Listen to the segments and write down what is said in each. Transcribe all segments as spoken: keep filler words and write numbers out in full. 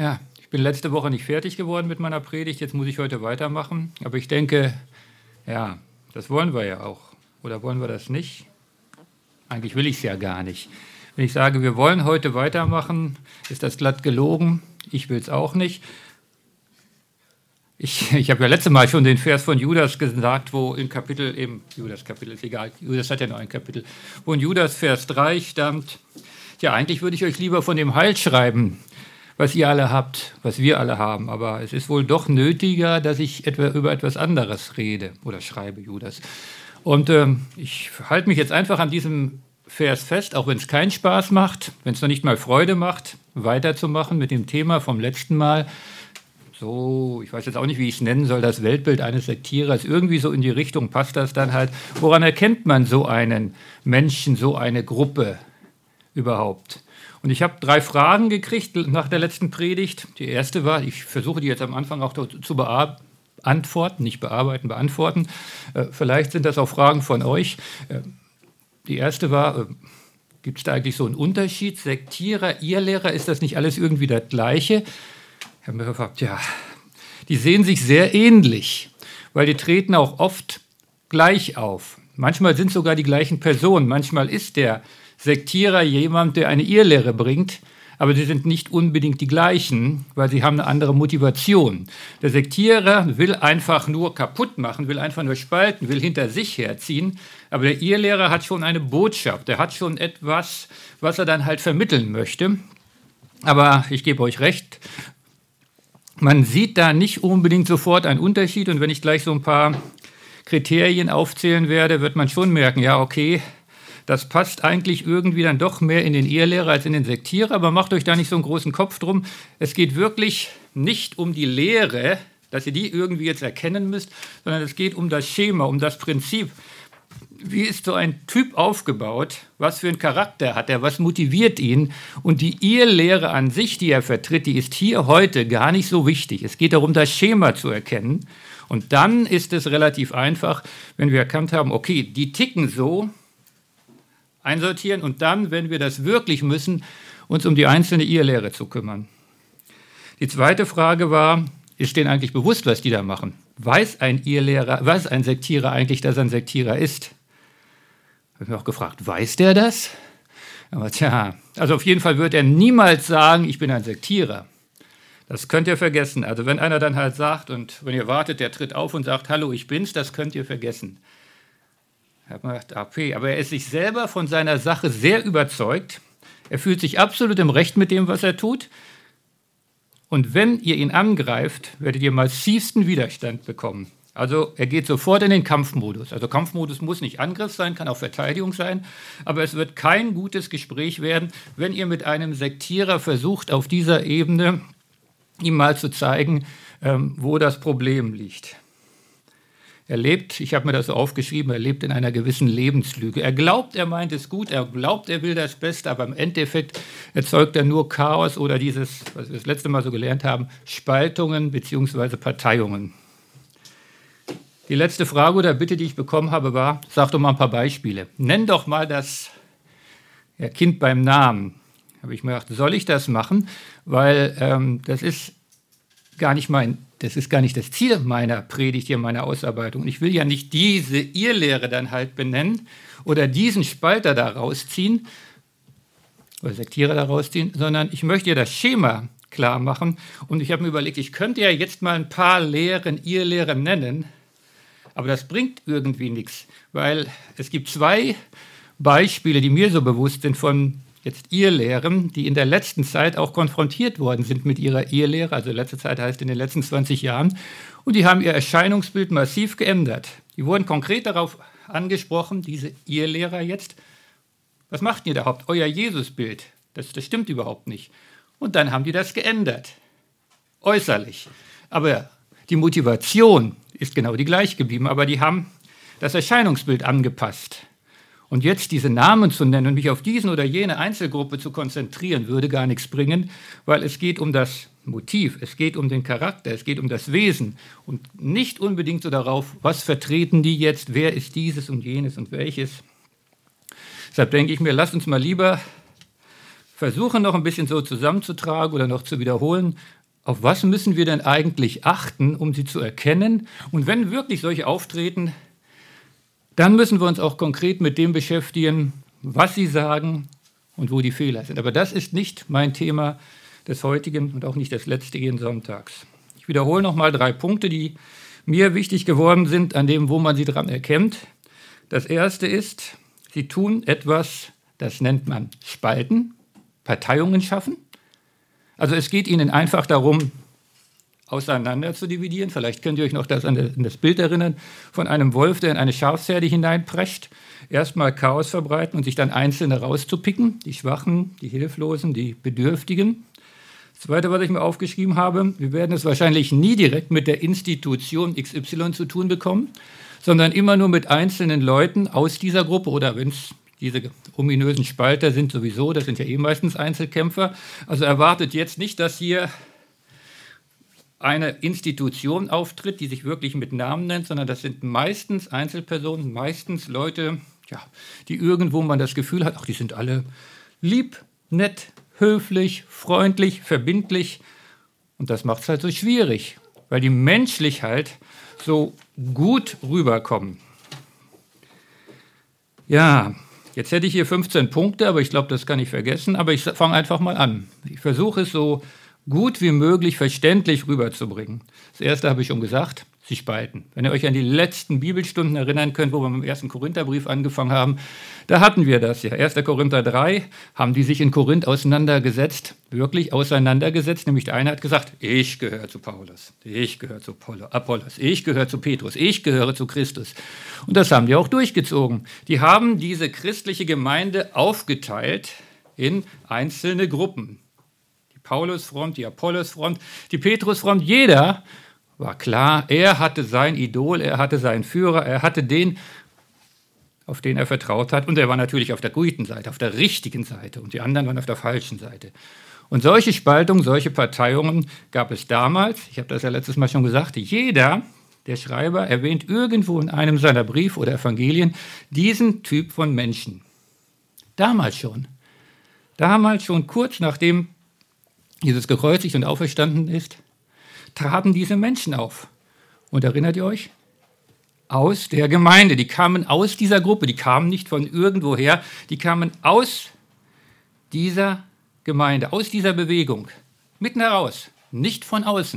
Ja, ich bin letzte Woche nicht fertig geworden mit meiner Predigt, jetzt muss ich heute weitermachen. Aber ich denke, ja, das wollen wir ja auch. Oder wollen wir das nicht? Eigentlich will ich es ja gar nicht. Wenn ich sage, wir wollen heute weitermachen, ist das glatt gelogen. Ich will es auch nicht. Ich, ich habe ja letztes Mal schon den Vers von Judas gesagt, wo in Kapitel, eben Judas Kapitel ist egal, Judas hat ja noch ein Kapitel, wo in Judas Vers drei stand, ja, eigentlich würde ich euch lieber von dem Heil schreiben, was ihr alle habt, was wir alle haben, aber es ist wohl doch nötiger, dass ich etwa über etwas anderes rede oder schreibe, Judas. Und ähm, ich halte mich jetzt einfach an diesem Vers fest, auch wenn es keinen Spaß macht, wenn es noch nicht mal Freude macht, weiterzumachen mit dem Thema vom letzten Mal. So, ich weiß jetzt auch nicht, wie ich es nennen soll, das Weltbild eines Sektierers. Irgendwie so in die Richtung passt das dann halt. Woran erkennt man so einen Menschen, so eine Gruppe überhaupt? Und ich habe drei Fragen gekriegt nach der letzten Predigt. Die erste war, ich versuche die jetzt am Anfang auch zu beantworten, nicht bearbeiten, beantworten. Äh, vielleicht sind das auch Fragen von euch. Äh, die erste war, äh, gibt es da eigentlich so einen Unterschied? Sektierer, Irrlehrer, ist das nicht alles irgendwie das Gleiche? Ich habe mir gefragt, ja, die sehen sich sehr ähnlich, weil die treten auch oft gleich auf. Manchmal sind sogar die gleichen Personen. Manchmal ist der Sektierer jemand, der eine Irrlehre bringt, aber sie sind nicht unbedingt die gleichen, weil sie haben eine andere Motivation. Der Sektierer will einfach nur kaputt machen, will einfach nur spalten, will hinter sich herziehen, aber der Irrlehrer hat schon eine Botschaft, er hat schon etwas, was er dann halt vermitteln möchte. Aber ich gebe euch recht, man sieht da nicht unbedingt sofort einen Unterschied, und wenn ich gleich so ein paar Kriterien aufzählen werde, wird man schon merken, ja, okay, das passt eigentlich irgendwie dann doch mehr in den Irrlehrer als in den Sektierer, aber macht euch da nicht so einen großen Kopf drum. Es geht wirklich nicht um die Lehre, dass ihr die irgendwie jetzt erkennen müsst, sondern es geht um das Schema, um das Prinzip. Wie ist so ein Typ aufgebaut? Was für einen Charakter hat er? Was motiviert ihn? Und die Irrlehre an sich, die er vertritt, die ist hier heute gar nicht so wichtig. Es geht darum, das Schema zu erkennen. Und dann ist es relativ einfach, wenn wir erkannt haben, okay, die ticken so, einsortieren und dann, wenn wir das wirklich müssen, uns um die einzelne Irrlehre zu kümmern. Die zweite Frage war, ist denen eigentlich bewusst, was die da machen? Weiß ein Irrlehrer, weiß ein Sektierer eigentlich, dass er ein Sektierer ist? Habe ich mich auch gefragt, weiß der das? Aber tja, also auf jeden Fall wird er niemals sagen, ich bin ein Sektierer. Das könnt ihr vergessen. Also wenn einer dann halt sagt, und wenn ihr wartet, der tritt auf und sagt, hallo, ich bin's, das könnt ihr vergessen. Ich habe mir gedacht, okay, aber er ist sich selber von seiner Sache sehr überzeugt. Er fühlt sich absolut im Recht mit dem, was er tut. Und wenn ihr ihn angreift, werdet ihr massivsten Widerstand bekommen. Also er geht sofort in den Kampfmodus. Also Kampfmodus muss nicht Angriff sein, kann auch Verteidigung sein. Aber es wird kein gutes Gespräch werden, wenn ihr mit einem Sektierer versucht, auf dieser Ebene ihm mal zu zeigen, ähm, wo das Problem liegt. Er lebt, ich habe mir das so aufgeschrieben, er lebt in einer gewissen Lebenslüge. Er glaubt, er meint es gut, er glaubt, er will das Beste, aber im Endeffekt erzeugt er nur Chaos oder dieses, was wir das letzte Mal so gelernt haben, Spaltungen bzw. Parteiungen. Die letzte Frage oder Bitte, die ich bekommen habe, war, sag doch mal ein paar Beispiele. Nenn doch mal das ja, Kind beim Namen. Habe ich mir gedacht, soll ich das machen? Weil ähm, das ist gar nicht mein Das ist gar nicht das Ziel meiner Predigt hier, meiner Ausarbeitung. Ich will ja nicht diese Irrlehre dann halt benennen oder diesen Spalter da rausziehen oder Sektierer da rausziehen, sondern ich möchte ja das Schema klar machen. Und ich habe mir überlegt, ich könnte ja jetzt mal ein paar Lehren, Irrlehren nennen, aber das bringt irgendwie nichts, weil es gibt zwei Beispiele, die mir so bewusst sind von jetzt Irrlehren, die in der letzten Zeit auch konfrontiert worden sind mit ihrer Irrlehre, also letzte Zeit heißt in den letzten zwanzig Jahren, und die haben ihr Erscheinungsbild massiv geändert. Die wurden konkret darauf angesprochen, diese Irrlehrer jetzt, was macht ihr da überhaupt? Euer Jesusbild, das, das stimmt überhaupt nicht. Und dann haben die das geändert, äußerlich. Aber die Motivation ist genau die gleich geblieben, aber die haben das Erscheinungsbild angepasst. Und jetzt diese Namen zu nennen und mich auf diesen oder jene Einzelgruppe zu konzentrieren, würde gar nichts bringen, weil es geht um das Motiv, es geht um den Charakter, es geht um das Wesen und nicht unbedingt so darauf, was vertreten die jetzt, wer ist dieses und jenes und welches. Deshalb denke ich mir, lasst uns mal lieber versuche noch ein bisschen so zusammenzutragen oder noch zu wiederholen, auf was müssen wir denn eigentlich achten, um sie zu erkennen? Und wenn wirklich solche auftreten, dann müssen wir uns auch konkret mit dem beschäftigen, was sie sagen und wo die Fehler sind. Aber das ist nicht mein Thema des heutigen und auch nicht des letztigen Sonntags. Ich wiederhole noch mal drei Punkte, die mir wichtig geworden sind, an dem, wo man sie dran erkennt. Das erste ist, sie tun etwas, das nennt man Spalten, Parteiungen schaffen. Also es geht ihnen einfach darum, auseinander zu dividieren. Vielleicht könnt ihr euch noch das an das Bild erinnern von einem Wolf, der in eine Schafsherde hineinprescht. Erstmal Chaos verbreiten und sich dann Einzelne rauszupicken. Die Schwachen, die Hilflosen, die Bedürftigen. Das Zweite, was ich mir aufgeschrieben habe, wir werden es wahrscheinlich nie direkt mit der Institution X Y zu tun bekommen, sondern immer nur mit einzelnen Leuten aus dieser Gruppe oder wenn es diese ominösen Spalter sind sowieso, das sind ja eh meistens Einzelkämpfer. Also erwartet jetzt nicht, dass hier eine Institution auftritt, die sich wirklich mit Namen nennt, sondern das sind meistens Einzelpersonen, meistens Leute, ja, die irgendwo man das Gefühl hat, ach, die sind alle lieb, nett, höflich, freundlich, verbindlich. Und das macht es halt so schwierig, weil die menschlich halt so gut rüberkommen. Ja, jetzt hätte ich hier fünfzehn Punkte, aber ich glaube, das kann ich vergessen. Aber ich fange einfach mal an. Ich versuche es so gut wie möglich verständlich rüberzubringen. Das erste habe ich schon gesagt, sie spalten. Wenn ihr euch an die letzten Bibelstunden erinnern könnt, wo wir mit dem ersten Korintherbrief angefangen haben, da hatten wir das ja. erster Korinther drei haben die sich in Korinth auseinandergesetzt, wirklich auseinandergesetzt. Nämlich der eine hat gesagt, ich gehöre zu Paulus, ich gehöre zu Apollos, ich gehöre zu Petrus, ich gehöre zu Christus. Und das haben die auch durchgezogen. Die haben diese christliche Gemeinde aufgeteilt in einzelne Gruppen. Paulusfront, die Apollos-Front, die Petrus-Front, jeder war klar, er hatte sein Idol, er hatte seinen Führer, er hatte den, auf den er vertraut hat. Und er war natürlich auf der guten Seite, auf der richtigen Seite. Und die anderen waren auf der falschen Seite. Und solche Spaltungen, solche Parteiungen gab es damals. Ich habe das ja letztes Mal schon gesagt. Jeder, der Schreiber, erwähnt irgendwo in einem seiner Briefe oder Evangelien diesen Typ von Menschen. Damals schon. Damals schon, kurz nachdem Jesus gekreuzigt und auferstanden ist, traten diese Menschen auf. Und erinnert ihr euch? Aus der Gemeinde. Die kamen aus dieser Gruppe. Die kamen nicht von irgendwoher. Die kamen aus dieser Gemeinde, aus dieser Bewegung. Mitten heraus, nicht von außen.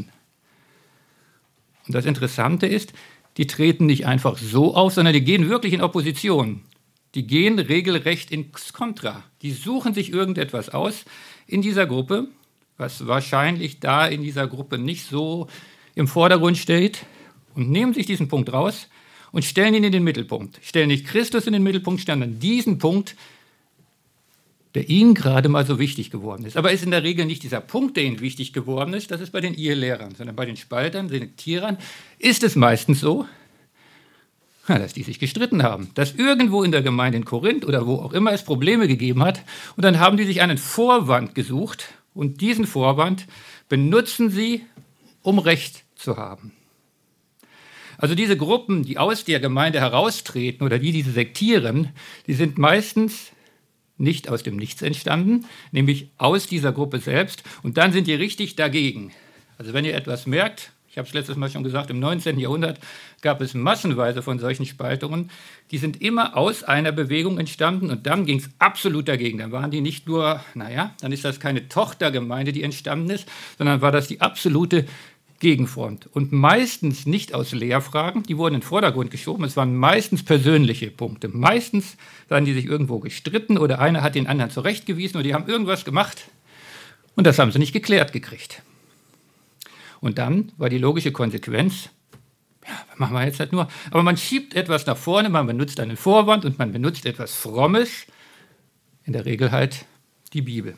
Und das Interessante ist, die treten nicht einfach so auf, sondern die gehen wirklich in Opposition. Die gehen regelrecht ins Kontra. Die suchen sich irgendetwas aus in dieser Gruppe, was wahrscheinlich da in dieser Gruppe nicht so im Vordergrund steht, und nehmen sich diesen Punkt raus und stellen ihn in den Mittelpunkt. Stellen nicht Christus in den Mittelpunkt, sondern diesen Punkt, der ihnen gerade mal so wichtig geworden ist. Aber ist in der Regel nicht dieser Punkt, der ihnen wichtig geworden ist, das ist bei den Irrlehrern, sondern bei den Spaltern, Selektierern, ist es meistens so, dass die sich gestritten haben, dass irgendwo in der Gemeinde in Korinth oder wo auch immer es Probleme gegeben hat, und dann haben die sich einen Vorwand gesucht, und diesen Vorwand benutzen sie, um Recht zu haben. Also diese Gruppen, die aus der Gemeinde heraustreten oder die diese sektieren, die sind meistens nicht aus dem Nichts entstanden, nämlich aus dieser Gruppe selbst, und dann sind die richtig dagegen. Also wenn ihr etwas merkt, ich habe es letztes Mal schon gesagt, im neunzehnten Jahrhundert gab es massenweise von solchen Spaltungen. Die sind immer aus einer Bewegung entstanden und dann ging es absolut dagegen. Dann waren die nicht nur, naja, dann ist das keine Tochtergemeinde, die entstanden ist, sondern war das die absolute Gegenfront. Und meistens nicht aus Lehrfragen, die wurden in den Vordergrund geschoben. Es waren meistens persönliche Punkte. Meistens waren die sich irgendwo gestritten oder einer hat den anderen zurechtgewiesen oder die haben irgendwas gemacht und das haben sie nicht geklärt gekriegt. Und dann war die logische Konsequenz, ja, was machen wir jetzt halt nur? Aber man schiebt etwas nach vorne, man benutzt einen Vorwand und man benutzt etwas Frommes, in der Regel halt die Bibel.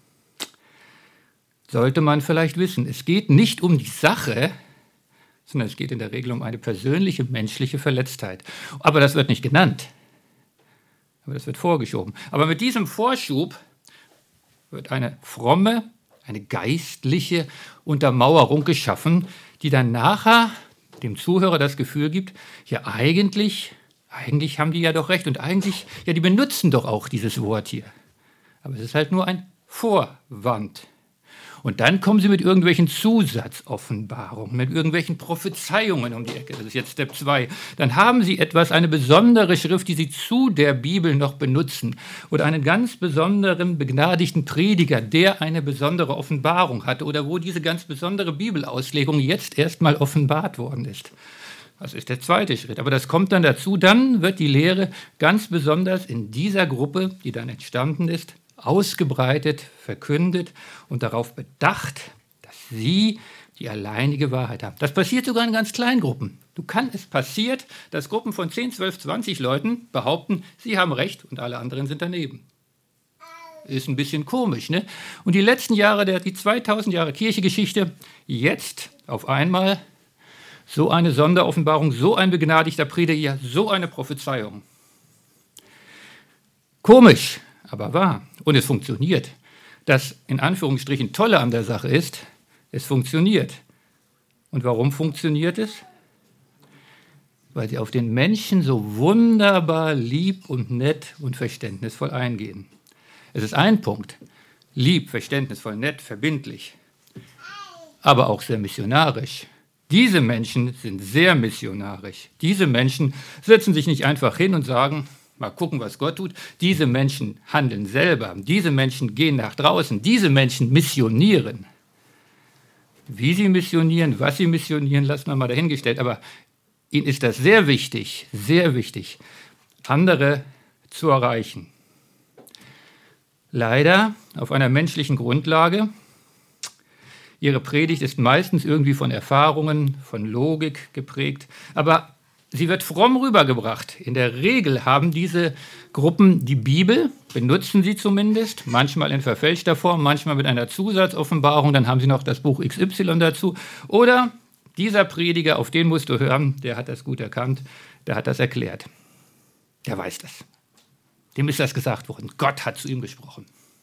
Sollte man vielleicht wissen, es geht nicht um die Sache, sondern es geht in der Regel um eine persönliche, menschliche Verletztheit. Aber das wird nicht genannt, aber das wird vorgeschoben. Aber mit diesem Vorschub wird eine fromme, eine geistliche Untermauerung geschaffen, die dann nachher dem Zuhörer das Gefühl gibt, ja eigentlich, eigentlich haben die ja doch recht und eigentlich, ja die benutzen doch auch dieses Wort hier. Aber es ist halt nur ein Vorwand. Und dann kommen sie mit irgendwelchen Zusatzoffenbarungen, mit irgendwelchen Prophezeiungen um die Ecke. Das ist jetzt Step zwei. Dann haben sie etwas, eine besondere Schrift, die sie zu der Bibel noch benutzen. Oder einen ganz besonderen, begnadigten Prediger, der eine besondere Offenbarung hatte. Oder wo diese ganz besondere Bibelauslegung jetzt erstmal offenbart worden ist. Das ist der zweite Schritt. Aber das kommt dann dazu. Dann wird die Lehre ganz besonders in dieser Gruppe, die dann entstanden ist, ausgebreitet, verkündet und darauf bedacht, dass sie die alleinige Wahrheit haben. Das passiert sogar in ganz kleinen Gruppen. Du kann, es passiert, dass Gruppen von zehn, zwölf, zwanzig Leuten behaupten, sie haben Recht und alle anderen sind daneben. Ist ein bisschen komisch, ne? Und die letzten Jahre, der, die zweitausend Jahre Kirchengeschichte, jetzt auf einmal so eine Sonderoffenbarung, so ein begnadigter Prediger, so eine Prophezeiung. Komisch, aber wahr. Und es funktioniert. Das in Anführungsstrichen Tolle an der Sache ist, es funktioniert. Und warum funktioniert es? Weil sie auf den Menschen so wunderbar lieb und nett und verständnisvoll eingehen. Es ist ein Punkt. Lieb, verständnisvoll, nett, verbindlich. Aber auch sehr missionarisch. Diese Menschen sind sehr missionarisch. Diese Menschen setzen sich nicht einfach hin und sagen, mal gucken, was Gott tut. Diese Menschen handeln selber. Diese Menschen gehen nach draußen. Diese Menschen missionieren. Wie sie missionieren, was sie missionieren, lassen wir mal dahingestellt. Aber ihnen ist das sehr wichtig, sehr wichtig, andere zu erreichen. Leider auf einer menschlichen Grundlage. Ihre Predigt ist meistens irgendwie von Erfahrungen, von Logik geprägt. Aber sie wird fromm rübergebracht. In der Regel haben diese Gruppen die Bibel, benutzen sie zumindest, manchmal in verfälschter Form, manchmal mit einer Zusatzoffenbarung, dann haben sie noch das Buch X Y dazu. Oder dieser Prediger, auf den musst du hören, der hat das gut erkannt, der hat das erklärt. Der weiß das. Dem ist das gesagt worden. Gott hat zu ihm gesprochen.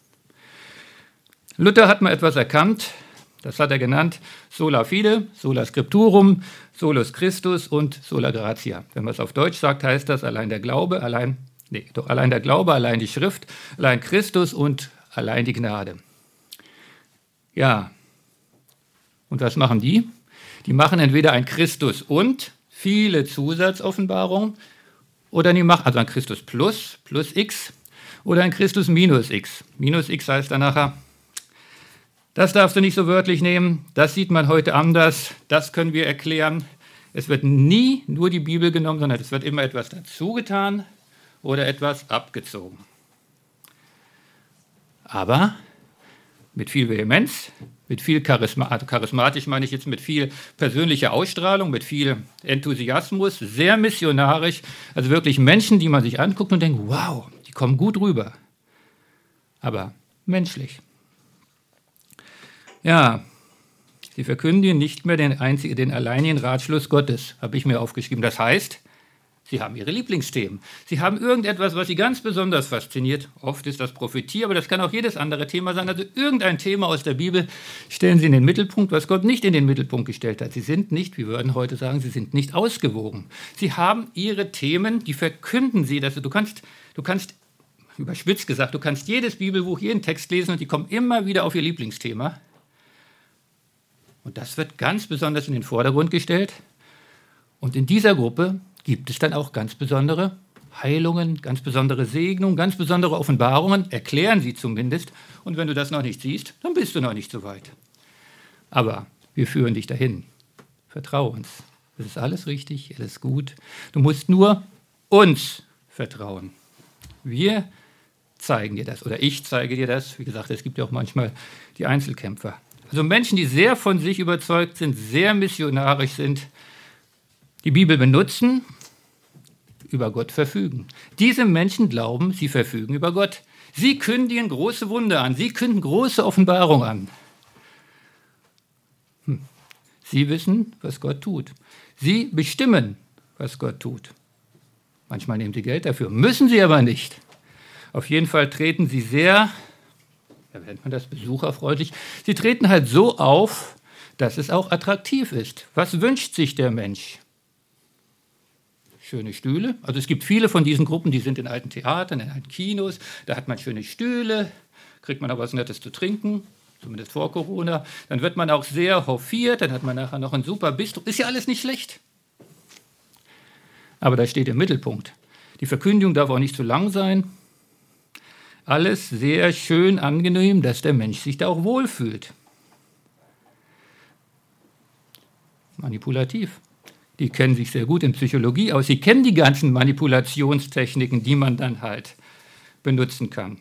Luther hat mal etwas erkannt. Das hat er genannt, sola fide, sola scripturum, solus Christus und sola gratia. Wenn man es auf Deutsch sagt, heißt das allein der Glaube, allein, nee, doch allein der Glaube, allein die Schrift, allein Christus und allein die Gnade. Ja, und was machen die? Die machen entweder ein Christus und viele Zusatzoffenbarungen oder die machen also ein Christus plus, plus x oder ein Christus minus x. Minus x heißt dann nachher, das darfst du nicht so wörtlich nehmen, das sieht man heute anders, das können wir erklären. Es wird nie nur die Bibel genommen, sondern es wird immer etwas dazu getan oder etwas abgezogen. Aber mit viel Vehemenz, mit viel Charisma, also charismatisch meine ich jetzt mit viel persönlicher Ausstrahlung, mit viel Enthusiasmus, sehr missionarisch, also wirklich Menschen, die man sich anguckt und denkt, wow, die kommen gut rüber, aber menschlich. Ja, sie verkündigen nicht mehr den, einzigen, den alleinigen Ratschluss Gottes, habe ich mir aufgeschrieben. Das heißt, sie haben ihre Lieblingsthemen. Sie haben irgendetwas, was sie ganz besonders fasziniert. Oft ist das Prophetie, aber das kann auch jedes andere Thema sein. Also irgendein Thema aus der Bibel stellen sie in den Mittelpunkt, was Gott nicht in den Mittelpunkt gestellt hat. Sie sind nicht, wie wir würden heute sagen, sie sind nicht ausgewogen. Sie haben ihre Themen, die verkünden sie. Dass du, kannst, du kannst, überspitzt gesagt, du kannst jedes Bibelbuch, jeden Text lesen und die kommen immer wieder auf ihr Lieblingsthema. Und das wird ganz besonders in den Vordergrund gestellt. Und in dieser Gruppe gibt es dann auch ganz besondere Heilungen, ganz besondere Segnungen, ganz besondere Offenbarungen, erklären sie zumindest. Und wenn du das noch nicht siehst, dann bist du noch nicht so weit. Aber wir führen dich dahin. Vertrau uns. Es ist alles richtig, es ist gut. Du musst nur uns vertrauen. Wir zeigen dir das oder ich zeige dir das. Wie gesagt, es gibt ja auch manchmal die Einzelkämpfer. Also Menschen, die sehr von sich überzeugt sind, sehr missionarisch sind, die Bibel benutzen, über Gott verfügen. Diese Menschen glauben, sie verfügen über Gott. Sie kündigen große Wunder an, sie kündigen große Offenbarung an. Hm. Sie wissen, was Gott tut. Sie bestimmen, was Gott tut. Manchmal nehmen sie Geld dafür, müssen sie aber nicht. Auf jeden Fall treten sie sehr, da nennt man das besucherfreundlich, sie treten halt so auf, dass es auch attraktiv ist. Was wünscht sich der Mensch? Schöne Stühle. Also es gibt viele von diesen Gruppen, die sind in alten Theatern, in alten Kinos, da hat man schöne Stühle, kriegt man auch was Nettes zu trinken, zumindest vor Corona. Dann wird man auch sehr hofiert, dann hat man nachher noch ein super Bistro. Ist ja alles nicht schlecht. Aber da steht im Mittelpunkt. Die Verkündigung darf auch nicht zu lang sein. Alles sehr schön angenehm, dass der Mensch sich da auch wohlfühlt. Manipulativ. Die kennen sich sehr gut in Psychologie aus. Sie kennen die ganzen Manipulationstechniken, die man dann halt benutzen kann.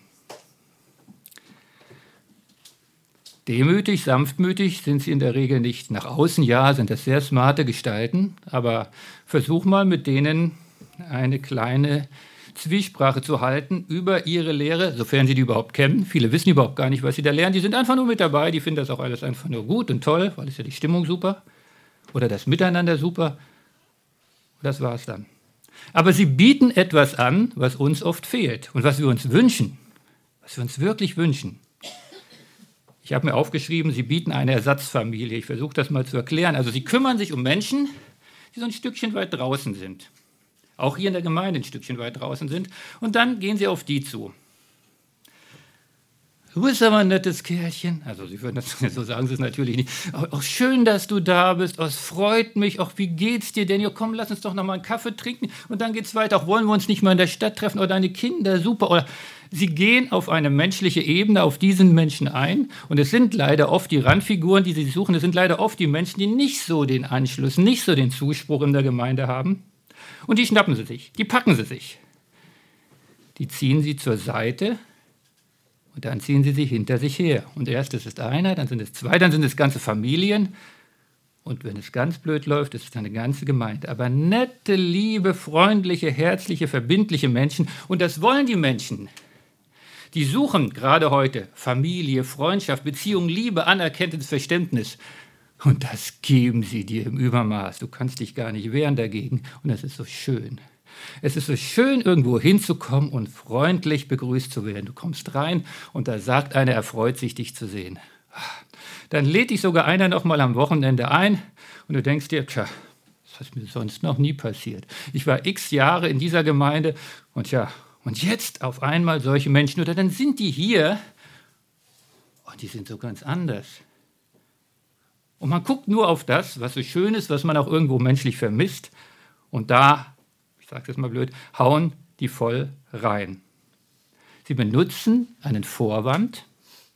Demütig, sanftmütig sind sie in der Regel nicht. Nach außen, ja, sind das sehr smarte Gestalten, aber versuch mal mit denen eine kleine Zwiesprache zu halten über ihre Lehre, sofern sie die überhaupt kennen. Viele wissen überhaupt gar nicht, was sie da lernen. Die sind einfach nur mit dabei, die finden das auch alles einfach nur gut und toll, weil es ja die Stimmung super oder das Miteinander super. Das war es dann. Aber sie bieten etwas an, was uns oft fehlt und was wir uns wünschen, was wir uns wirklich wünschen. Ich habe mir aufgeschrieben, sie bieten eine Ersatzfamilie. Ich versuche das mal zu erklären. Also sie kümmern sich um Menschen, die so ein Stückchen weit draußen sind. Auch hier in der Gemeinde ein Stückchen weit draußen sind. Und dann gehen sie auf die zu. Du bist aber ein nettes Kerlchen. Also sie würden das, so sagen sie es natürlich nicht. Auch schön, dass du da bist. Oh, es freut mich. Auch wie geht's dir denn? Ja, komm, lass uns doch noch mal einen Kaffee trinken. Und dann geht's weiter. Auch wollen wir uns nicht mal in der Stadt treffen? Oder deine Kinder, super. Oder sie gehen auf eine menschliche Ebene auf diesen Menschen ein. Und es sind leider oft die Randfiguren, die sie suchen. Es sind leider oft die Menschen, die nicht so den Anschluss, nicht so den Zuspruch in der Gemeinde haben. Und die schnappen sie sich. Die packen sie sich. Die ziehen sie zur Seite. Und dann ziehen sie sich hinter sich her. Und erst ist es einer, dann sind es zwei, dann sind es ganze Familien. Und wenn es ganz blöd läuft, ist es eine ganze Gemeinde. Aber nette, liebe, freundliche, herzliche, verbindliche Menschen. Und das wollen die Menschen. Die suchen gerade heute Familie, Freundschaft, Beziehung, Liebe, anerkanntes Verständnis. Und das geben sie dir im Übermaß. Du kannst dich gar nicht wehren dagegen. Und das ist so schön. Es ist so schön, irgendwo hinzukommen und freundlich begrüßt zu werden. Du kommst rein und da sagt einer, er freut sich, dich zu sehen. Dann lädt dich sogar einer noch mal am Wochenende ein und du denkst dir, tja, das ist mir sonst noch nie passiert. Ich war x Jahre in dieser Gemeinde und ja, und jetzt auf einmal solche Menschen, oder dann sind die hier und die sind so ganz anders. Und man guckt nur auf das, was so schön ist, was man auch irgendwo menschlich vermisst und da, ich sage das mal blöd, hauen die voll rein. Sie benutzen einen Vorwand,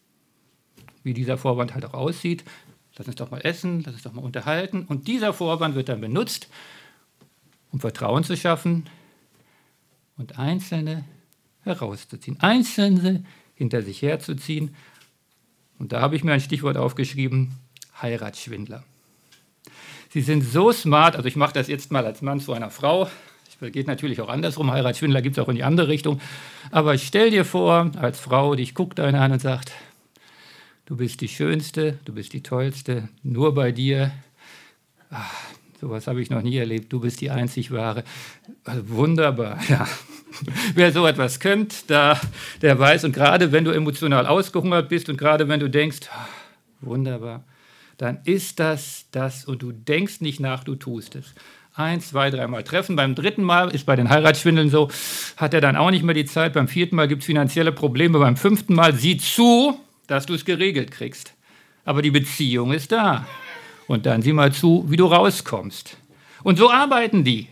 wie dieser Vorwand halt auch aussieht. Lass uns doch mal essen, lass uns doch mal unterhalten. Und dieser Vorwand wird dann benutzt, um Vertrauen zu schaffen und Einzelne herauszuziehen, Einzelne hinter sich herzuziehen. Und da habe ich mir ein Stichwort aufgeschrieben, Heiratsschwindler. Sie sind so smart, also ich mache das jetzt mal als Mann zu einer Frau, es geht natürlich auch andersrum, Heiratsschwindler gibt es auch in die andere Richtung, aber stell dir vor, als Frau, dich guckt einer an und sagt, du bist die Schönste, du bist die Tollste, nur bei dir, ach, sowas habe ich noch nie erlebt, du bist die einzig Wahre, also wunderbar, ja. Wer so etwas kennt, da, der weiß, und gerade wenn du emotional ausgehungert bist und gerade wenn du denkst, ach, wunderbar, dann ist das das und du denkst nicht nach, du tust es. Eins, zwei, dreimal treffen. Beim dritten Mal ist bei den Heiratsschwindeln so, hat er dann auch nicht mehr die Zeit. Beim vierten Mal gibt es finanzielle Probleme. Beim fünften Mal sieh zu, dass du es geregelt kriegst. Aber die Beziehung ist da. Und dann sieh mal zu, wie du rauskommst. Und so arbeiten die.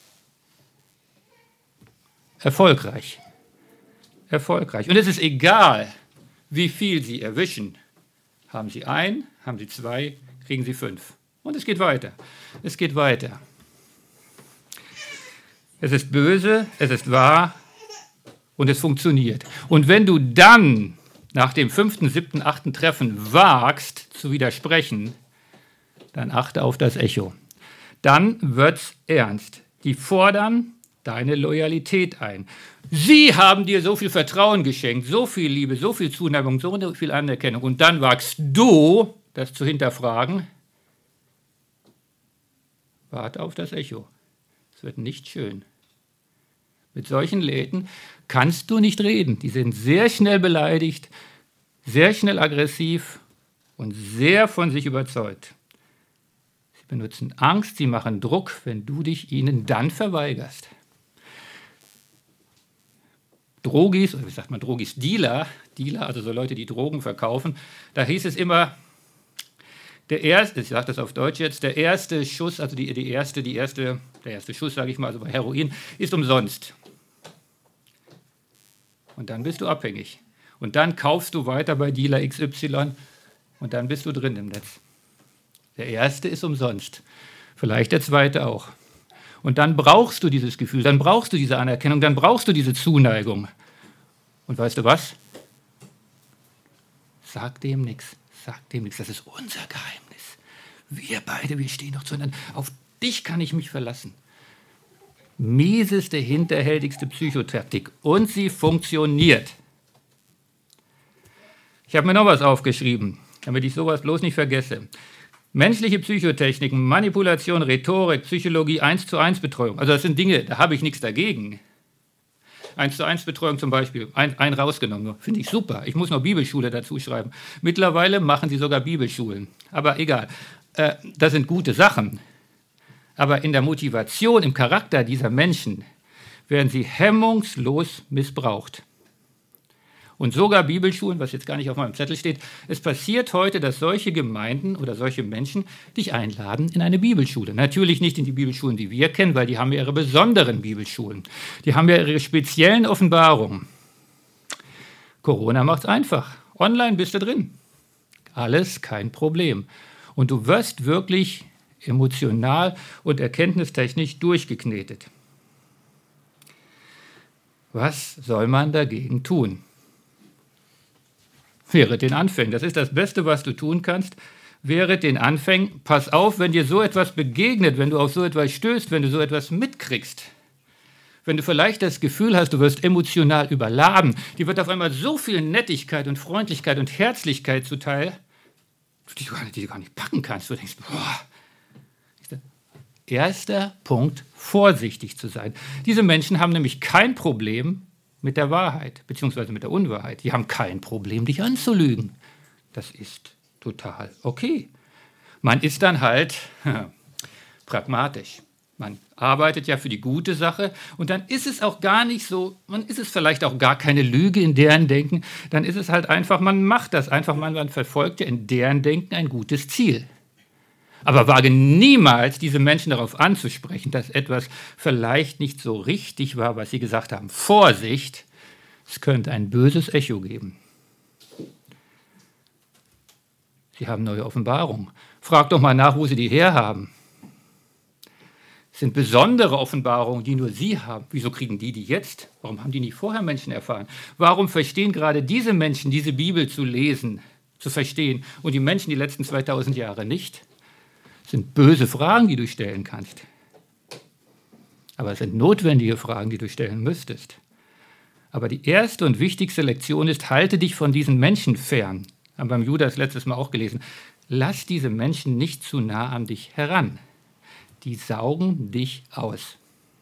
Erfolgreich. Erfolgreich. Und es ist egal, wie viel sie erwischen. Haben sie ein, haben sie zwei, kriegen sie fünf. Und es geht weiter. Es geht weiter. Es ist böse, es ist wahr und es funktioniert. Und wenn du dann nach dem fünften, siebten, achten Treffen wagst zu widersprechen, dann achte auf das Echo. Dann wird's ernst. Die fordern deine Loyalität ein. Sie haben dir so viel Vertrauen geschenkt, so viel Liebe, so viel Zuneigung, so viel Anerkennung. Und dann wagst du, das zu hinterfragen. Warte auf das Echo. Es wird nicht schön. Mit solchen Leuten kannst du nicht reden. Die sind sehr schnell beleidigt, sehr schnell aggressiv und sehr von sich überzeugt. Sie benutzen Angst, sie machen Druck, wenn du dich ihnen dann verweigerst. Drogis, oder wie sagt man Drogis, Dealer, Dealer, also so Leute, die Drogen verkaufen, da hieß es immer, der erste, ich sage das auf Deutsch jetzt, der erste Schuss, also die, die erste, die erste, der erste Schuss, sage ich mal, also bei Heroin, ist umsonst. Und dann bist du abhängig. Und dann kaufst du weiter bei Dealer X Y und dann bist du drin im Netz. Der erste ist umsonst. Vielleicht der zweite auch. Und dann brauchst du dieses Gefühl, dann brauchst du diese Anerkennung, dann brauchst du diese Zuneigung. Und weißt du was? Sag dem nichts, sag dem nichts, das ist unser Geheimnis. Wir beide, wir stehen noch zueinander. Auf dich kann ich mich verlassen. Mieseste, hinterhältigste Psychotaktik. Und sie funktioniert. Ich habe mir noch was aufgeschrieben, damit ich sowas bloß nicht vergesse. Menschliche Psychotechniken, Manipulation, Rhetorik, Psychologie, eins zu eins Betreuung. Also das sind Dinge, da habe ich nichts dagegen. eins zu eins Betreuung zum Beispiel, ein, ein rausgenommen, finde ich super. Ich muss noch Bibelschule dazu schreiben. Mittlerweile machen sie sogar Bibelschulen. Aber egal, äh, das sind gute Sachen. Aber in der Motivation, im Charakter dieser Menschen werden sie hemmungslos missbraucht. Und sogar Bibelschulen, was jetzt gar nicht auf meinem Zettel steht, es passiert heute, dass solche Gemeinden oder solche Menschen dich einladen in eine Bibelschule. Natürlich nicht in die Bibelschulen, die wir kennen, weil die haben ja ihre besonderen Bibelschulen. Die haben ja ihre speziellen Offenbarungen. Corona macht es einfach. Online bist du drin. Alles kein Problem. Und du wirst wirklich emotional und erkenntnistechnisch durchgeknetet. Was soll man dagegen tun? Wehret den Anfängen. Das ist das Beste, was du tun kannst. Wehret den Anfängen. Pass auf, wenn dir so etwas begegnet, wenn du auf so etwas stößt, wenn du so etwas mitkriegst. Wenn du vielleicht das Gefühl hast, du wirst emotional überladen, dir wird auf einmal so viel Nettigkeit und Freundlichkeit und Herzlichkeit zuteil, die du gar nicht, die du gar nicht packen kannst. Du denkst, boah. Erster Punkt, vorsichtig zu sein. Diese Menschen haben nämlich kein Problem mit der Wahrheit, beziehungsweise mit der Unwahrheit. Die haben kein Problem, dich anzulügen. Das ist total okay. Man ist dann halt pragmatisch. Man arbeitet ja für die gute Sache und dann ist es auch gar nicht so, man ist es vielleicht auch gar keine Lüge in deren Denken, dann ist es halt einfach, man macht das einfach, man, man verfolgt ja in deren Denken ein gutes Ziel. Aber wage niemals, diese Menschen darauf anzusprechen, dass etwas vielleicht nicht so richtig war, was sie gesagt haben. Vorsicht, es könnte ein böses Echo geben. Sie haben neue Offenbarungen. Frag doch mal nach, wo sie die herhaben. Es sind besondere Offenbarungen, die nur sie haben. Wieso kriegen die die jetzt? Warum haben die nicht vorher Menschen erfahren? Warum verstehen gerade diese Menschen, diese Bibel zu lesen, zu verstehen und die Menschen die letzten zweitausend Jahre nicht? Das sind böse Fragen, die du stellen kannst. Aber es sind notwendige Fragen, die du stellen müsstest. Aber die erste und wichtigste Lektion ist, halte dich von diesen Menschen fern. Haben wir beim Judas letztes Mal auch gelesen. Lass diese Menschen nicht zu nah an dich heran. Die saugen dich aus.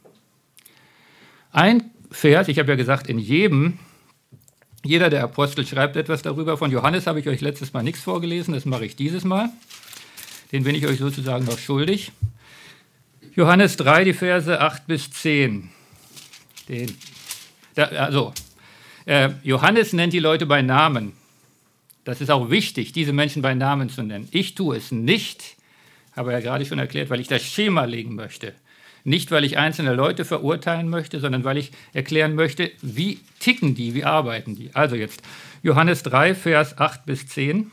Ein Vers, ich habe ja gesagt, in jedem, jeder der Apostel schreibt etwas darüber. Von Johannes habe ich euch letztes Mal nichts vorgelesen, das mache ich dieses Mal. Den bin ich euch sozusagen noch schuldig. Johannes drei, die Verse acht bis zehn. Den, da, also, äh, Johannes nennt die Leute bei Namen. Das ist auch wichtig, diese Menschen bei Namen zu nennen. Ich tue es nicht, habe ja gerade schon erklärt, weil ich das Schema legen möchte. Nicht, weil ich einzelne Leute verurteilen möchte, sondern weil ich erklären möchte, wie ticken die, wie arbeiten die. Also jetzt Johannes drei, Vers acht bis zehn.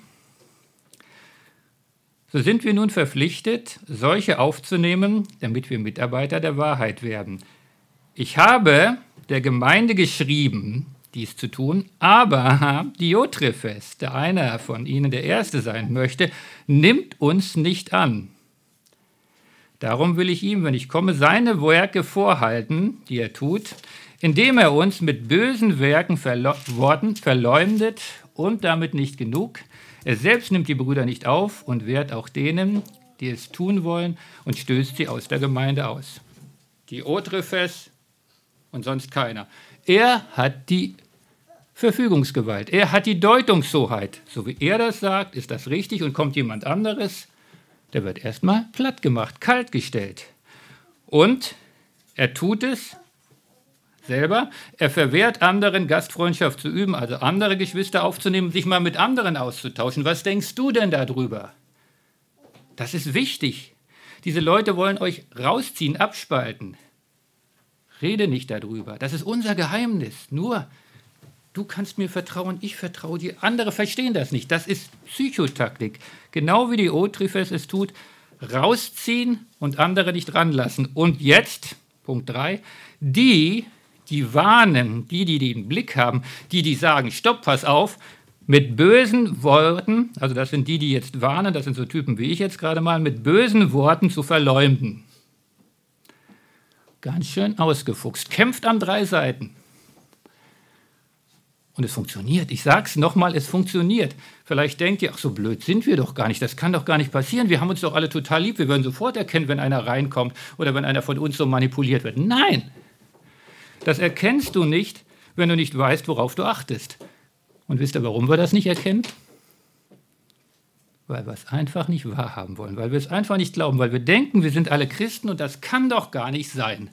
So sind wir nun verpflichtet, solche aufzunehmen, damit wir Mitarbeiter der Wahrheit werden. Ich habe der Gemeinde geschrieben, dies zu tun, aber Diotrephes, der einer von ihnen der Erste sein möchte, nimmt uns nicht an. Darum will ich ihm, wenn ich komme, seine Werke vorhalten, die er tut, indem er uns mit bösen Werken verlo- Worten verleumdet und damit nicht genug. Er selbst nimmt die Brüder nicht auf und wehrt auch denen, die es tun wollen, und stößt sie aus der Gemeinde aus. Diotrephes und sonst keiner. Er hat die Verfügungsgewalt, er hat die Deutungshoheit. So wie er das sagt, ist das richtig, und kommt jemand anderes, der wird erstmal platt gemacht, kalt gestellt. Und er tut es, selber. Er verwehrt anderen, Gastfreundschaft zu üben, also andere Geschwister aufzunehmen, sich mal mit anderen auszutauschen. Was denkst du denn darüber? Das ist wichtig. Diese Leute wollen euch rausziehen, abspalten. Rede nicht darüber. Das ist unser Geheimnis. Nur, du kannst mir vertrauen, ich vertraue dir. Andere verstehen das nicht. Das ist Psychotaktik. Genau wie die Otrifes es tut. Rausziehen und andere nicht ranlassen. Und jetzt, Punkt drei, die, die warnen, die, die den Blick haben, die, die sagen, stopp, pass auf, mit bösen Worten, also das sind die, die jetzt warnen, das sind so Typen wie ich jetzt gerade mal, mit bösen Worten zu verleumden. Ganz schön ausgefuchst. Kämpft an drei Seiten. Und es funktioniert. Ich sage es nochmal, es funktioniert. Vielleicht denkt ihr, ach, so blöd sind wir doch gar nicht. Das kann doch gar nicht passieren. Wir haben uns doch alle total lieb. Wir würden sofort erkennen, wenn einer reinkommt oder wenn einer von uns so manipuliert wird. Nein, das erkennst du nicht, wenn du nicht weißt, worauf du achtest. Und wisst ihr, warum wir das nicht erkennen? Weil wir es einfach nicht wahrhaben wollen, weil wir es einfach nicht glauben, weil wir denken, wir sind alle Christen und das kann doch gar nicht sein.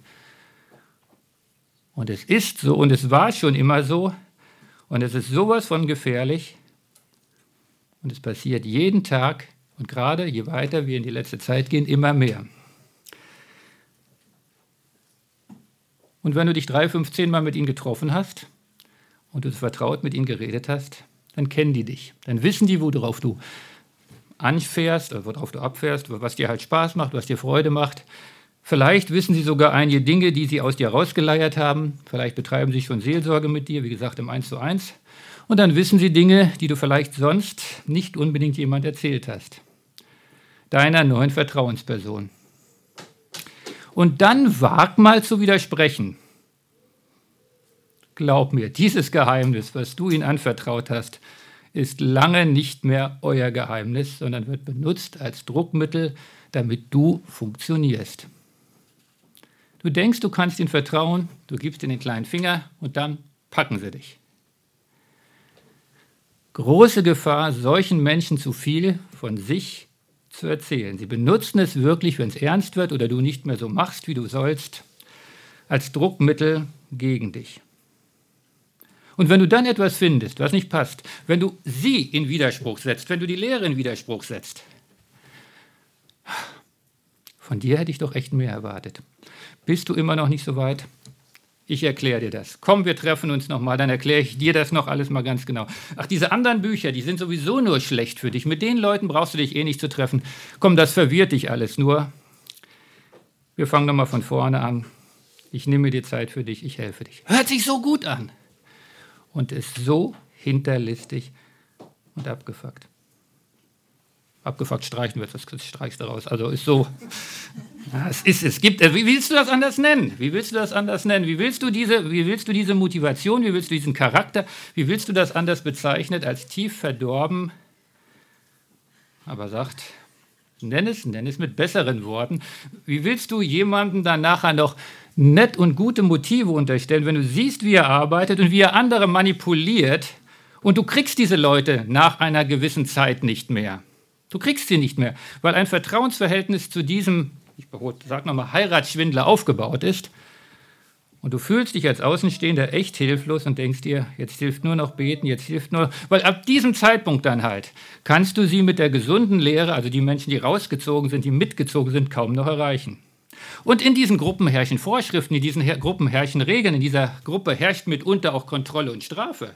Und es ist so und es war schon immer so und es ist sowas von gefährlich und es passiert jeden Tag und gerade je weiter wir in die letzte Zeit gehen, immer mehr. Und wenn du dich drei, fünf, zehn Mal mit ihnen getroffen hast, und du vertraut mit ihnen geredet hast, dann kennen die dich. Dann wissen die, worauf du anfährst, oder worauf du abfährst, was dir halt Spaß macht, was dir Freude macht. Vielleicht wissen sie sogar einige Dinge, die sie aus dir rausgeleiert haben. Vielleicht betreiben sie schon Seelsorge mit dir, wie gesagt, im Eins zu eins. Und dann wissen sie Dinge, die du vielleicht sonst nicht unbedingt jemand erzählt hast. Deiner neuen Vertrauensperson. Und dann wag mal zu widersprechen. Glaub mir, dieses Geheimnis, was du ihnen anvertraut hast, ist lange nicht mehr euer Geheimnis, sondern wird benutzt als Druckmittel, damit du funktionierst. Du denkst, du kannst ihnen vertrauen, du gibst ihnen den kleinen Finger und dann packen sie dich. Große Gefahr, solchen Menschen zu viel von sich zu erzählen. Sie benutzen es wirklich, wenn es ernst wird oder du nicht mehr so machst, wie du sollst, als Druckmittel gegen dich. Und wenn du dann etwas findest, was nicht passt, wenn du sie in Widerspruch setzt, wenn du die Lehre in Widerspruch setzt, von dir hätte ich doch echt mehr erwartet. Bist du immer noch nicht so weit? Ich erkläre dir das. Komm, wir treffen uns nochmal, dann erkläre ich dir das noch alles mal ganz genau. Ach, diese anderen Bücher, die sind sowieso nur schlecht für dich. Mit den Leuten brauchst du dich eh nicht zu treffen. Komm, das verwirrt dich alles nur. Wir fangen nochmal von vorne an. Ich nehme dir Zeit für dich, ich helfe dich. Hört sich so gut an. Und ist so hinterlistig und abgefuckt. Abgefuckt streichen wir, das streichst du raus. Also ist so, ja, es ist, es gibt, wie willst du das anders nennen? Wie willst du das anders nennen? Wie willst du diese, wie willst du diese Motivation, wie willst du diesen Charakter, wie willst du das anders bezeichnen als tief verdorben? Aber sagt, nenn es, nenn es mit besseren Worten. Wie willst du jemandem dann nachher noch nett und gute Motive unterstellen, wenn du siehst, wie er arbeitet und wie er andere manipuliert und du kriegst diese Leute nach einer gewissen Zeit nicht mehr. Du kriegst sie nicht mehr, weil ein Vertrauensverhältnis zu diesem, ich sag nochmal, Heiratsschwindler aufgebaut ist und du fühlst dich als Außenstehender echt hilflos und denkst dir, jetzt hilft nur noch beten, jetzt hilft nur, weil ab diesem Zeitpunkt dann halt kannst du sie mit der gesunden Lehre, also die Menschen, die rausgezogen sind, die mitgezogen sind, kaum noch erreichen. Und in diesen Gruppen herrschen Vorschriften, in diesen Her- Gruppen herrschen Regeln, in dieser Gruppe herrscht mitunter auch Kontrolle und Strafe.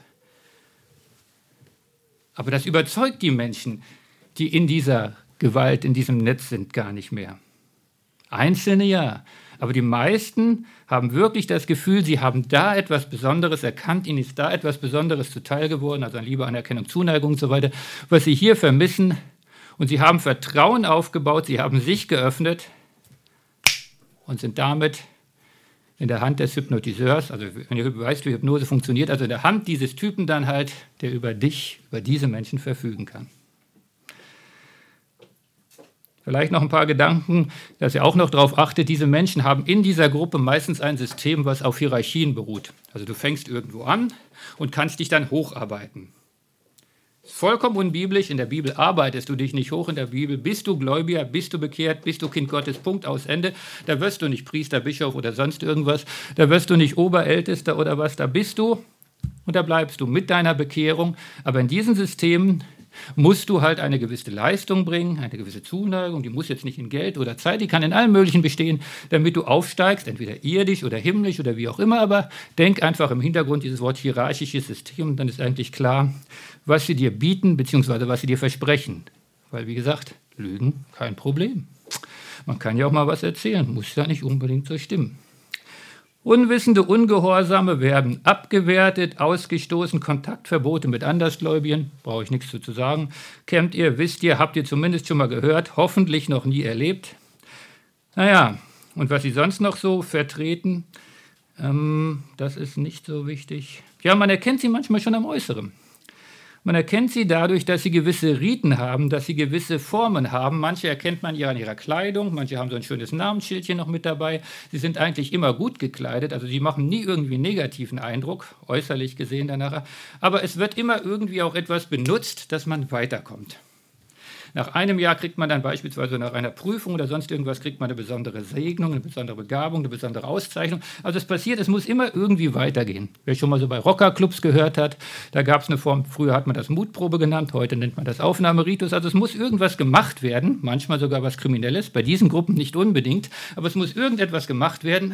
Aber das überzeugt die Menschen, die in dieser Gewalt, in diesem Netz sind, gar nicht mehr. Einzelne ja, aber die meisten haben wirklich das Gefühl, sie haben da etwas Besonderes erkannt, ihnen ist da etwas Besonderes zuteil geworden, also an Liebe, Anerkennung, Zuneigung und so weiter, was sie hier vermissen. Und sie haben Vertrauen aufgebaut, sie haben sich geöffnet und sind damit in der Hand des Hypnotiseurs, also wenn ihr weißt, wie Hypnose funktioniert, also in der Hand dieses Typen dann halt, der über dich, über diese Menschen verfügen kann. Vielleicht noch ein paar Gedanken, dass ihr auch noch darauf achtet, diese Menschen haben in dieser Gruppe meistens ein System, was auf Hierarchien beruht. Also du fängst irgendwo an und kannst dich dann hocharbeiten. Vollkommen unbiblisch. In der Bibel arbeitest du dich nicht hoch. In der Bibel bist du Gläubiger, bist du bekehrt, bist du Kind Gottes, Punkt, aus Ende. Da wirst du nicht Priester, Bischof oder sonst irgendwas. Da wirst du nicht Oberältester oder was. Da bist du und da bleibst du mit deiner Bekehrung. Aber in diesen Systemen musst du halt eine gewisse Leistung bringen, eine gewisse Zuneigung. Die muss jetzt nicht in Geld oder Zeit, die kann in allem Möglichen bestehen, damit du aufsteigst, entweder irdisch oder himmlisch oder wie auch immer. Aber denk einfach im Hintergrund dieses Wort hierarchisches System, dann ist eigentlich klar, was sie dir bieten, beziehungsweise was sie dir versprechen. Weil, wie gesagt, Lügen, kein Problem. Man kann ja auch mal was erzählen, muss ja nicht unbedingt so stimmen. Unwissende Ungehorsame werden abgewertet, ausgestoßen, Kontaktverbote mit Andersgläubigen, brauche ich nichts zu sagen. Kennt ihr, wisst ihr, habt ihr zumindest schon mal gehört, hoffentlich noch nie erlebt. Naja, und was sie sonst noch so vertreten, ähm, das ist nicht so wichtig. Ja, man erkennt sie manchmal schon am Äußeren. Man erkennt sie dadurch, dass sie gewisse Riten haben, dass sie gewisse Formen haben. Manche erkennt man ja an ihrer Kleidung, manche haben so ein schönes Namensschildchen noch mit dabei. Sie sind eigentlich immer gut gekleidet, also sie machen nie irgendwie einen negativen Eindruck, äußerlich gesehen danach. Aber es wird immer irgendwie auch etwas benutzt, dass man weiterkommt. Nach einem Jahr kriegt man dann beispielsweise nach einer Prüfung oder sonst irgendwas, kriegt man eine besondere Segnung, eine besondere Begabung, eine besondere Auszeichnung. Also es passiert, es muss immer irgendwie weitergehen. Wer schon mal so bei Rockerclubs gehört hat, da gab es eine Form, früher hat man das Mutprobe genannt, heute nennt man das Aufnahmeritus. Also es muss irgendwas gemacht werden, manchmal sogar was Kriminelles, bei diesen Gruppen nicht unbedingt, aber es muss irgendetwas gemacht werden,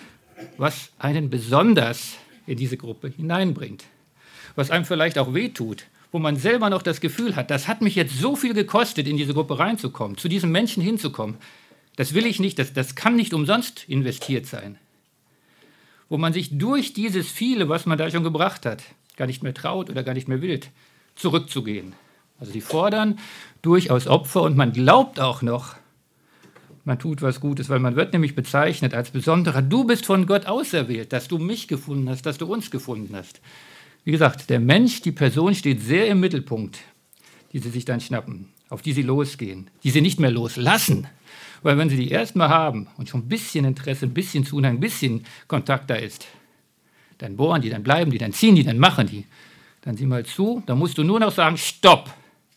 was einen besonders in diese Gruppe hineinbringt, was einem vielleicht auch wehtut, wo man selber noch das Gefühl hat, das hat mich jetzt so viel gekostet, in diese Gruppe reinzukommen, zu diesem Menschen hinzukommen. Das will ich nicht, das, das kann nicht umsonst investiert sein. Wo man sich durch dieses Viele, was man da schon gebracht hat, gar nicht mehr traut oder gar nicht mehr will, zurückzugehen. Also die fordern durchaus Opfer und man glaubt auch noch, man tut was Gutes, weil man wird nämlich bezeichnet als Besonderer. Du bist von Gott auserwählt, dass du mich gefunden hast, dass du uns gefunden hast. Wie gesagt, der Mensch, die Person steht sehr im Mittelpunkt, die sie sich dann schnappen, auf die sie losgehen, die sie nicht mehr loslassen. Weil wenn sie die erstmal haben und schon ein bisschen Interesse, ein bisschen Zuneigung, ein bisschen Kontakt da ist, dann bohren die, dann bleiben die, dann ziehen die, dann machen die. Dann sieh mal zu, dann musst du nur noch sagen, stopp.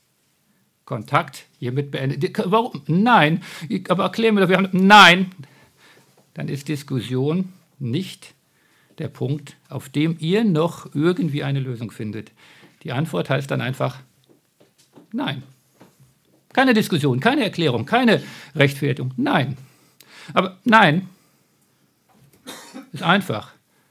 Kontakt hiermit beendet. Warum? Nein, aber erklär mir doch, wir haben, nein. Dann ist Diskussion nicht der Punkt, auf dem ihr noch irgendwie eine Lösung findet. Die Antwort heißt dann einfach nein. Keine Diskussion, keine Erklärung, keine Rechtfertigung, nein. Aber nein ist einfach.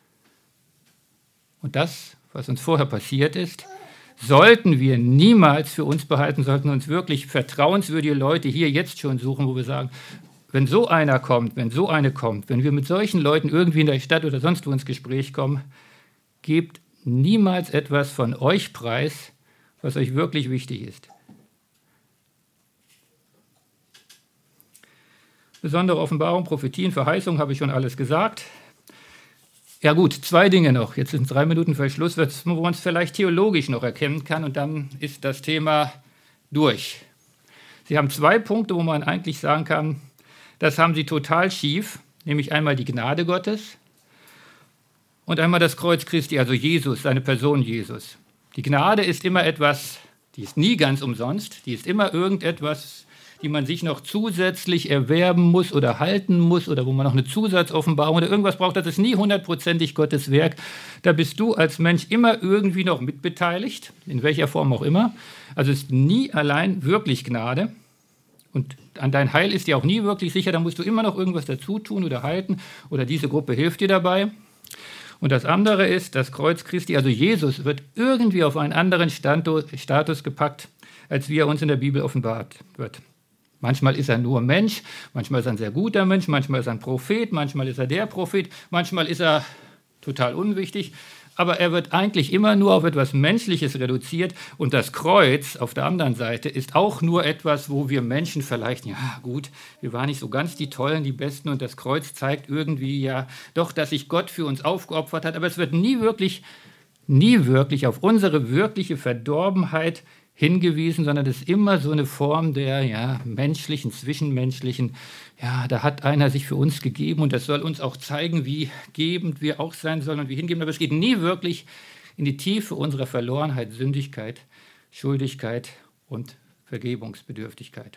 Und das, was uns vorher passiert ist, sollten wir niemals für uns behalten, sollten uns wirklich vertrauenswürdige Leute hier jetzt schon suchen, wo wir sagen, wenn so einer kommt, wenn so eine kommt, wenn wir mit solchen Leuten irgendwie in der Stadt oder sonst wo ins Gespräch kommen, gebt niemals etwas von euch preis, was euch wirklich wichtig ist. Besondere Offenbarung, Prophetien, Verheißung, habe ich schon alles gesagt. Ja gut, zwei Dinge noch. Jetzt sind drei Minuten Verschluss, wo man es vielleicht theologisch noch erkennen kann und dann ist das Thema durch. Sie haben zwei Punkte, wo man eigentlich sagen kann, das haben sie total schief, nämlich einmal die Gnade Gottes und einmal das Kreuz Christi, also Jesus, seine Person Jesus. Die Gnade ist immer etwas, die ist nie ganz umsonst, die ist immer irgendetwas, die man sich noch zusätzlich erwerben muss oder halten muss oder wo man noch eine Zusatzoffenbarung oder irgendwas braucht. Das ist nie hundertprozentig Gottes Werk. Da bist du als Mensch immer irgendwie noch mitbeteiligt, in welcher Form auch immer. Also es ist nie allein wirklich Gnade. Und an dein Heil ist dir auch nie wirklich sicher, da musst du immer noch irgendwas dazu tun oder halten oder diese Gruppe hilft dir dabei. Und das andere ist, das Kreuz Christi, also Jesus, wird irgendwie auf einen anderen Status gepackt, als wie er uns in der Bibel offenbart wird. Manchmal ist er nur Mensch, manchmal ist er ein sehr guter Mensch, manchmal ist er ein Prophet, manchmal ist er der Prophet, manchmal ist er total unwichtig. Aber er wird eigentlich immer nur auf etwas Menschliches reduziert. Und das Kreuz auf der anderen Seite ist auch nur etwas, wo wir Menschen vielleicht, ja gut, wir waren nicht so ganz die Tollen, die Besten. Und das Kreuz zeigt irgendwie ja doch, dass sich Gott für uns aufgeopfert hat. Aber es wird nie wirklich, nie wirklich auf unsere wirkliche Verdorbenheit hingewiesen, sondern es ist immer so eine Form der ja, menschlichen, zwischenmenschlichen, ja, da hat einer sich für uns gegeben und das soll uns auch zeigen, wie gebend wir auch sein sollen und wie hingeben. Aber es geht nie wirklich in die Tiefe unserer Verlorenheit, Sündigkeit, Schuldigkeit und Vergebungsbedürftigkeit.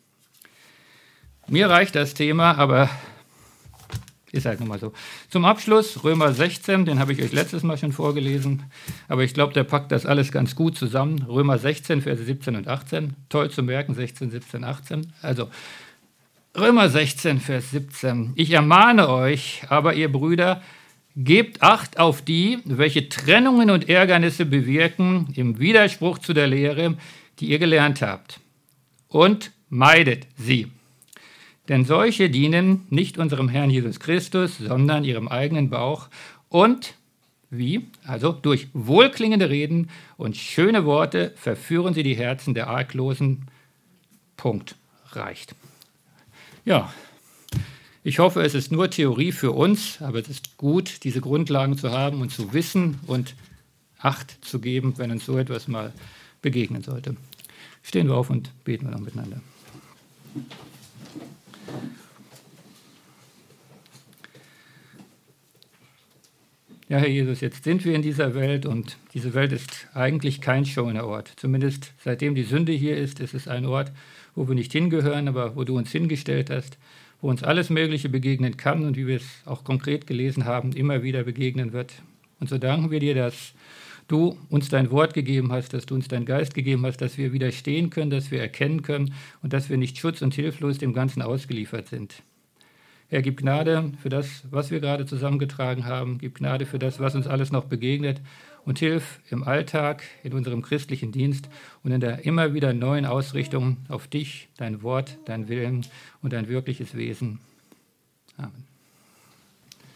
Mir reicht das Thema, aber ist halt nun mal so. Zum Abschluss Römer sechzehn, den habe ich euch letztes Mal schon vorgelesen, aber ich glaube, der packt das alles ganz gut zusammen. Römer sechzehn, Verse siebzehn und achtzehn. Toll zu merken, sechzehn, siebzehn, achtzehn. Also Römer sechzehn, Vers siebzehn. Ich ermahne euch, aber ihr Brüder, gebt Acht auf die, welche Trennungen und Ärgernisse bewirken, im Widerspruch zu der Lehre, die ihr gelernt habt. Und meidet sie. Denn solche dienen nicht unserem Herrn Jesus Christus, sondern ihrem eigenen Bauch. Und wie? Also durch wohlklingende Reden und schöne Worte verführen sie die Herzen der Arglosen. Punkt. Reicht. Ja, ich hoffe, es ist nur Theorie für uns, aber es ist gut, diese Grundlagen zu haben und zu wissen und Acht zu geben, wenn uns so etwas mal begegnen sollte. Stehen wir auf und beten wir noch miteinander. Ja, Herr Jesus, jetzt sind wir in dieser Welt und diese Welt ist eigentlich kein schöner Ort. Zumindest seitdem die Sünde hier ist, ist es ein Ort, wo wir nicht hingehören, aber wo du uns hingestellt hast, wo uns alles Mögliche begegnen kann und wie wir es auch konkret gelesen haben, immer wieder begegnen wird. Und so danken wir dir, dass du uns dein Wort gegeben hast, dass du uns deinen Geist gegeben hast, dass wir widerstehen können, dass wir erkennen können und dass wir nicht schutz- und hilflos dem Ganzen ausgeliefert sind. Herr, gib Gnade für das, was wir gerade zusammengetragen haben. Gib Gnade für das, was uns alles noch begegnet. Und hilf im Alltag, in unserem christlichen Dienst und in der immer wieder neuen Ausrichtung auf dich, dein Wort, dein Willen und dein wirkliches Wesen. Amen.